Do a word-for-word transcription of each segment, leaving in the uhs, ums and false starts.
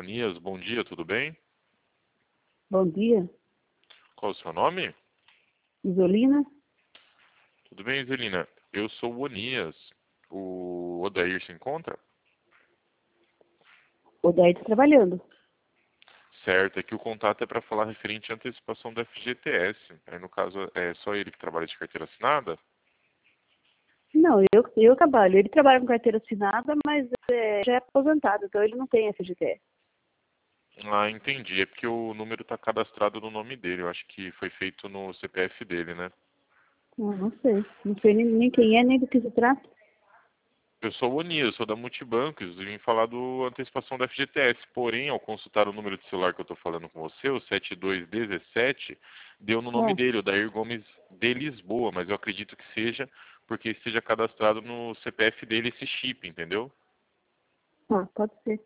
Onias, bom dia, tudo bem? Bom dia, Qual o seu nome? Isolina. Tudo bem, Iselina? Eu sou o Onias. O Odair se encontra? O Daí está trabalhando. Certo, é que o contato é para falar referente à antecipação do F G T S. Aí, no caso, é só ele que trabalha de carteira assinada? Não, eu, eu trabalho. Ele trabalha com carteira assinada, mas é, já é aposentado, então ele não tem F G T S. Ah, entendi. É porque o número está cadastrado no nome dele. Eu acho que foi feito no C P F dele, né? Não, não sei. Não sei nem, nem quem é, nem do que se trata. Eu sou o Onias, sou da Multibancos e vim falar do antecipação do F G T S. Porém, ao consultar o número de celular que eu estou falando com você, o sete dois um sete, deu no nome É, dele, o Dair Gomes de Lisboa, mas eu acredito que seja porque esteja cadastrado no C P F dele esse chip, entendeu? ah, pode ser.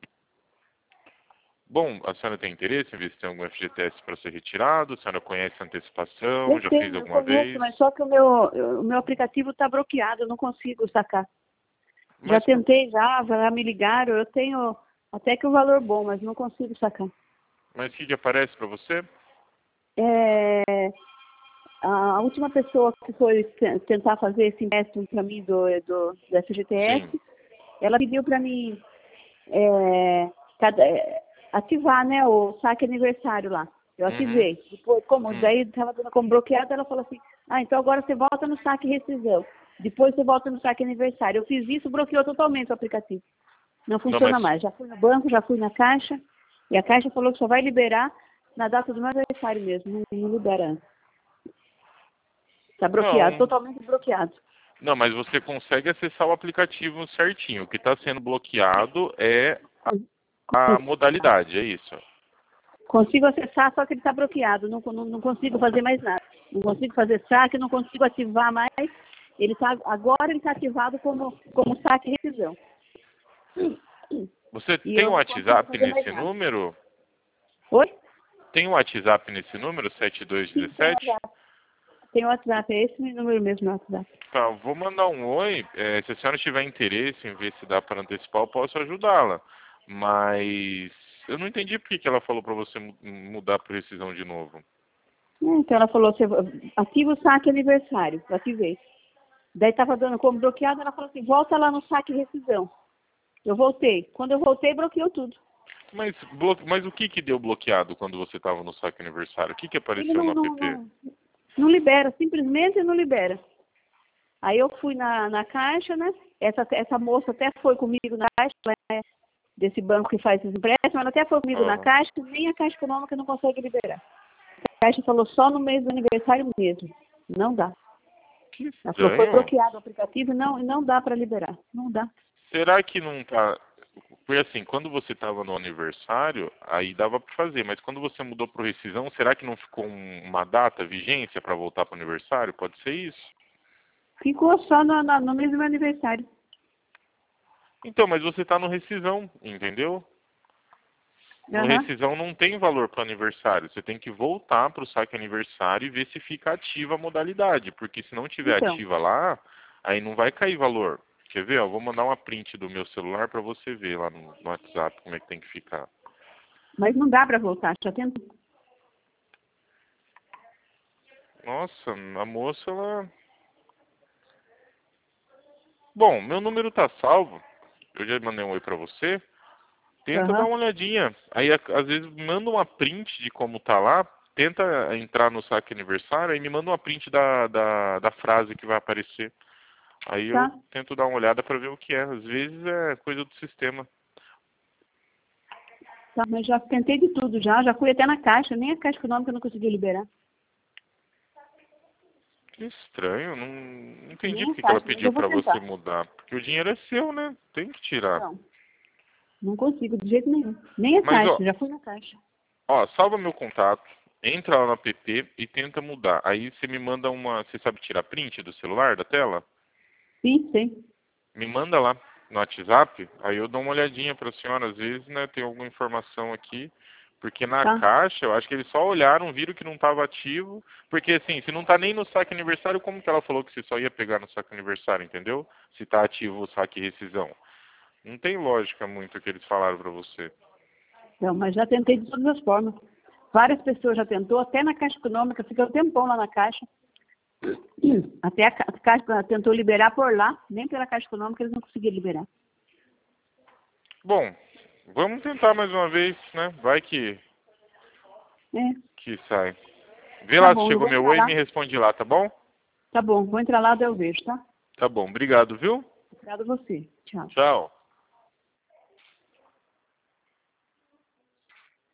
Bom, a senhora tem interesse em ver se tem algum F G T S para ser retirado? A senhora conhece a antecipação? Eu Já fez tenho, eu alguma conheço, vez? mas só que o meu, eu- o meu aplicativo está bloqueado, eu não consigo sacar. Já Mas, por- tentei, já, já me ligaram, eu tenho até que o valor bom, mas não consigo sacar. mas o que que aparece para você? É, a última pessoa que foi te- tentar fazer esse empréstimo para mim do, do, do F G T S, Sim. ela pediu para mim é, cada- é, ativar, né, o saque aniversário lá. Eu Uhum. ativei. Depois, como Hum. daí estava dando como bloqueado, ela falou assim, ah, então agora você volta no saque rescisão. Depois você volta no saque aniversário. Eu fiz isso, bloqueou totalmente o aplicativo. Não Não, mas funciona mais. Já fui no banco, já fui na caixa, e a caixa falou que só vai liberar na data do meu aniversário mesmo, não, não libera antes. Está bloqueado, não. totalmente bloqueado. Não, mas você consegue acessar o aplicativo certinho. O que está sendo bloqueado é a Cons- modalidade, é isso. Consigo acessar, só que ele está bloqueado. Não, não, não consigo fazer mais nada. Não consigo fazer saque, não consigo ativar mais. Ele tá, agora ele está ativado como, como saque e rescisão. Você E tem eu um não consigo WhatsApp fazer mais nesse nada. número? Oi? Tem um WhatsApp nesse número, Sim, tem sete dois um sete? WhatsApp. Tem WhatsApp, é esse número mesmo, no WhatsApp. Tá, vou mandar um oi. É, se a senhora tiver interesse em ver se dá para antecipar, eu posso ajudá-la. Mas eu não entendi por que que ela falou para você mu- mudar para rescisão de novo. Então ela falou, você ativa o saque aniversário. Eu ativei. Daí estava dando como bloqueado, ela falou assim, volta lá no saque e rescisão. Eu voltei. Quando eu voltei, bloqueou tudo. Mas, blo... Mas o que que deu bloqueado quando você estava no saque aniversário? O que que Ele apareceu no não, não, app? não, não libera, simplesmente não libera. Aí eu fui na, na caixa, né? Essa, essa moça até foi comigo na caixa, ela é desse banco que faz esses empréstimos, ela até foi comigo na Aham. caixa, nem a Caixa Econômica não consegue liberar. A Caixa falou só no mês do aniversário mesmo. Não dá. Que Ela falou, foi estranho. bloqueado o aplicativo e não, não dá para liberar. Não dá. Será que não tá. Foi assim, quando você estava no aniversário, aí dava para fazer, mas quando você mudou para rescisão, será que não ficou um- uma data, vigência para voltar para o aniversário? Pode ser isso? Ficou só no, no, no mês do meu aniversário. Então, mas você está no rescisão, entendeu? No Aham. rescisão não tem valor para aniversário. Você tem que voltar para o saque aniversário e ver se fica ativa a modalidade, porque se não tiver Então, ativa lá, aí não vai cair valor. Quer ver? Ó, vou mandar uma print do meu celular para você ver lá no, no WhatsApp como é que tem que ficar. mas não dá para voltar. Já tento. Nossa, a moça, ela... Bom, meu número tá salvo. Eu já mandei um oi pra você. Tenta dar Aham. uma olhadinha. Aí, a- às vezes, manda uma print de como tá lá. Tenta entrar no saque aniversário e me manda uma print da, da, da frase que vai aparecer. Aí eu Tá. tento dar uma olhada pra ver o que é. Às vezes é coisa do sistema. Tá, mas já tentei de tudo já. Já fui até na caixa. Nem a Caixa Econômica eu não consegui liberar. Que estranho. Não, não entendi Nem a porque que ela caixa, mas pediu eu vou pra você tentar. mudar. Porque o dinheiro é seu, né? Tem que tirar. Não, não consigo de jeito nenhum. Nem a Mas, ó, caixa, já fui na caixa. Ó, salva meu contato, entra lá no app e tenta mudar. Aí você me manda uma. Você sabe tirar print do celular, da tela? Sim, sim. Me manda lá no WhatsApp, aí eu dou uma olhadinha pra senhora. Às vezes, né, tem alguma informação aqui. Porque na Tá. caixa, eu acho que eles só olharam, viram que não estava ativo. Porque assim, se não tá nem no saque aniversário, como que ela falou que você só ia pegar no saque aniversário, entendeu? Se tá ativo o saque rescisão. Não tem lógica muito o que eles falaram pra você. Então, mas já tentei de todas as formas. Várias pessoas já tentou, até na Caixa Econômica, fiquei um tempão lá na Caixa. Até a Caixa tentou liberar por lá, nem pela Caixa Econômica eles não conseguiram liberar. Bom, vamos tentar mais uma vez, né? Vai que, É. que sai. Vê Tá lá bom, se eu chegou vou meu entrar oi e lá. me responde lá, tá bom? Tá bom, vou entrar lá, daí eu vejo, tá? Tá bom, obrigado, viu? Obrigada a você. Tchau. Tchau.